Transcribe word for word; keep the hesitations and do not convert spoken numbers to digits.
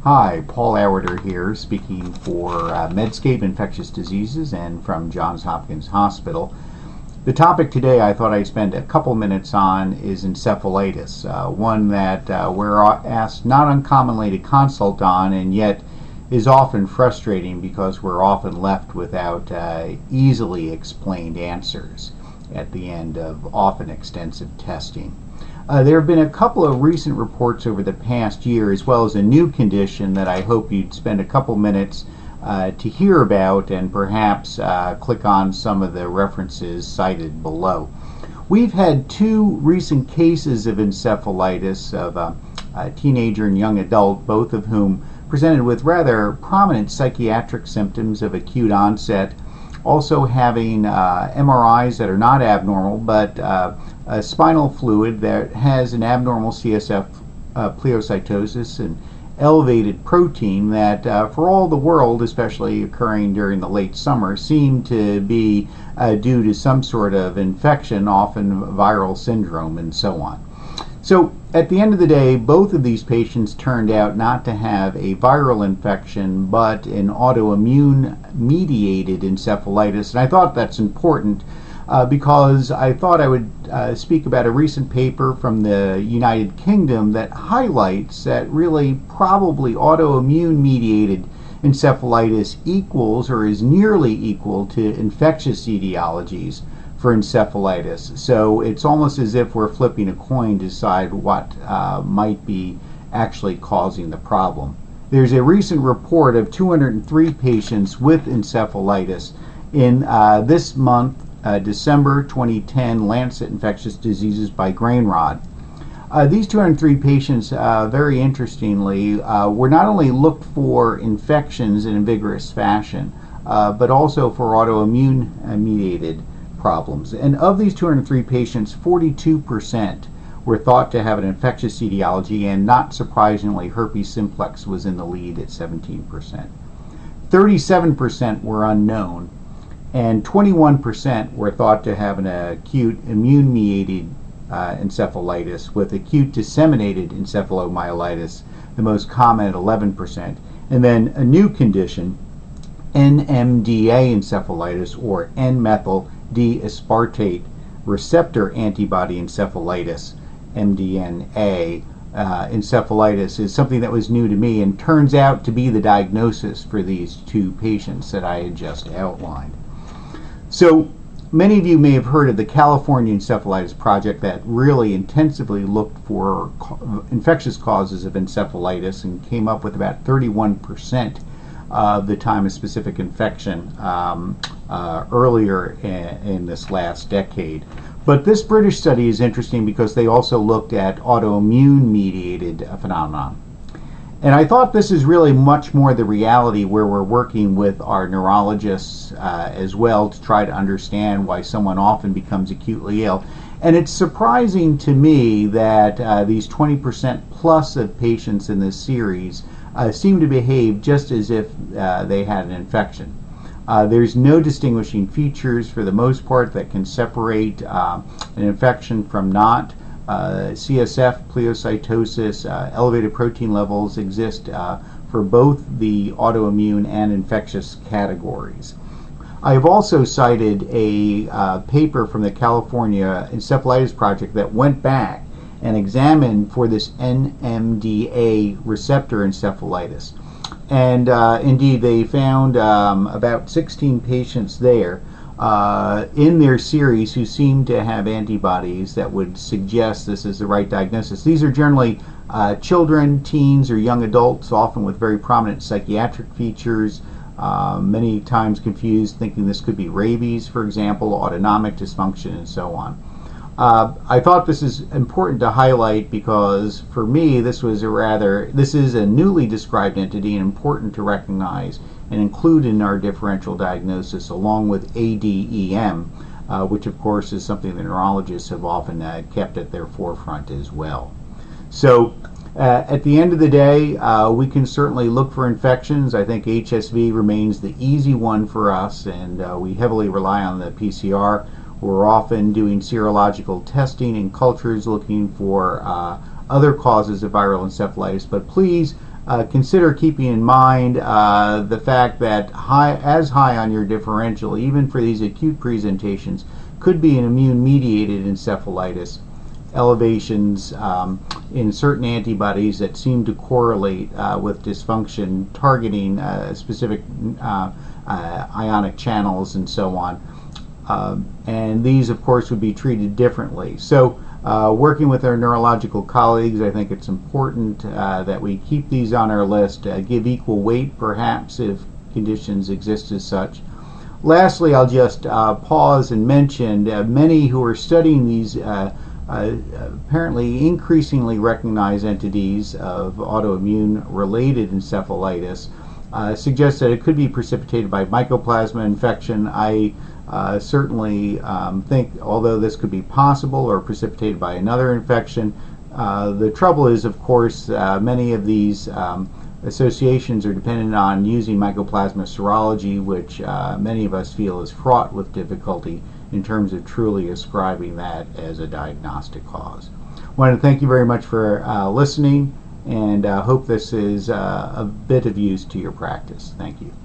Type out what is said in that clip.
Hi, Paul Auerter here, speaking for uh, Medscape Infectious Diseases and from Johns Hopkins Hospital. The topic today I thought I'd spend a couple minutes on is encephalitis, uh, one that uh, we're asked not uncommonly to consult on, and yet is often frustrating because we're often left without uh, easily explained answers at the end of often extensive testing. Uh, there have been a couple of recent reports over the past year, as well as a new condition that I hope you'd spend a couple minutes uh, to hear about and perhaps uh, click on some of the references cited below. We've had two recent cases of encephalitis of a, a teenager and young adult, both of whom presented with rather prominent psychiatric symptoms of acute onset, also having uh, M R Is that are not abnormal, but uh, a spinal fluid that has an abnormal C S F uh, pleocytosis and elevated protein that, uh, for all the world, especially occurring during the late summer, seemed to be uh, due to some sort of infection, often viral syndrome, and so on. So at the end of the day, both of these patients turned out not to have a viral infection, but an autoimmune-mediated encephalitis. And I thought that's important uh, because I thought I would uh, speak about a recent paper from the United Kingdom that highlights that really probably autoimmune-mediated encephalitis equals or is nearly equal to infectious etiologies for encephalitis. So it's almost as if we're flipping a coin to decide what uh, might be actually causing the problem. There's a recent report of two hundred three patients with encephalitis in uh, this month, uh, December twenty ten, Lancet Infectious Diseases by Grainrod. Uh, these two hundred three patients, uh, very interestingly, uh, were not only looked for infections in a vigorous fashion, uh, but also for autoimmune-mediated problems. And of these two hundred three patients, forty-two percent were thought to have an infectious etiology, and not surprisingly, herpes simplex was in the lead at seventeen percent. thirty-seven percent were unknown, and twenty-one percent were thought to have an acute immune-mediated uh, encephalitis, with acute disseminated encephalomyelitis, the most common at eleven percent, and then a new condition, N M D A encephalitis, or N-methyl D-aspartate receptor antibody encephalitis, M D N A. Uh, encephalitis is something that was new to me and turns out to be the diagnosis for these two patients that I had just outlined. So many of you may have heard of the California Encephalitis Project that really intensively looked for co- infectious causes of encephalitis and came up with about thirty-one percent of the time of specific infection um, uh, earlier in, in this last decade. But this British study is interesting because they also looked at autoimmune-mediated uh, phenomenon. And I thought this is really much more the reality where we're working with our neurologists uh, as well to try to understand why someone often becomes acutely ill. And it's surprising to me that uh, these twenty percent plus of patients in this series Uh, seem to behave just as if uh, they had an infection. Uh, there's no distinguishing features for the most part that can separate uh, an infection from not. Uh, C S F, pleocytosis, uh, elevated protein levels exist uh, for both the autoimmune and infectious categories. I have also cited a uh, paper from the California Encephalitis Project that went back and examined for this N M D A receptor encephalitis. And uh, indeed, they found um, about sixteen patients there uh, in their series who seemed to have antibodies that would suggest this is the right diagnosis. These are generally uh, children, teens, or young adults, often with very prominent psychiatric features, uh, many times confused, thinking this could be rabies, for example, autonomic dysfunction, and so on. Uh, I thought this is important to highlight because for me this was a rather, this is a newly described entity and important to recognize and include in our differential diagnosis along with A D E M, uh, which of course is something the neurologists have often uh, kept at their forefront as well. So uh, at the end of the day, uh, we can certainly look for infections. I think H S V remains the easy one for us, and uh, we heavily rely on the P C R. We're often doing serological testing in cultures looking for uh, other causes of viral encephalitis, but please uh, consider keeping in mind uh, the fact that high, as high on your differential, even for these acute presentations, could be an immune-mediated encephalitis. Elevations um, in certain antibodies that seem to correlate uh, with dysfunction, targeting uh, specific uh, uh, ionic channels and so on. Um, and these, of course, would be treated differently. So, uh, working with our neurological colleagues, I think it's important uh, that we keep these on our list, uh, give equal weight, perhaps, if conditions exist as such. Lastly, I'll just uh, pause and mention uh, many who are studying these uh, Uh, apparently increasingly recognized entities of autoimmune-related encephalitis uh, suggest that it could be precipitated by mycoplasma infection. I uh, certainly um, think, although this could be possible or precipitated by another infection, uh, the trouble is, of course, uh, many of these um, associations are dependent on using mycoplasma serology, which uh, many of us feel is fraught with difficulty in terms of truly ascribing that as a diagnostic cause. I want to thank you very much for uh, listening, and uh, hope this is uh, a bit of use to your practice. Thank you.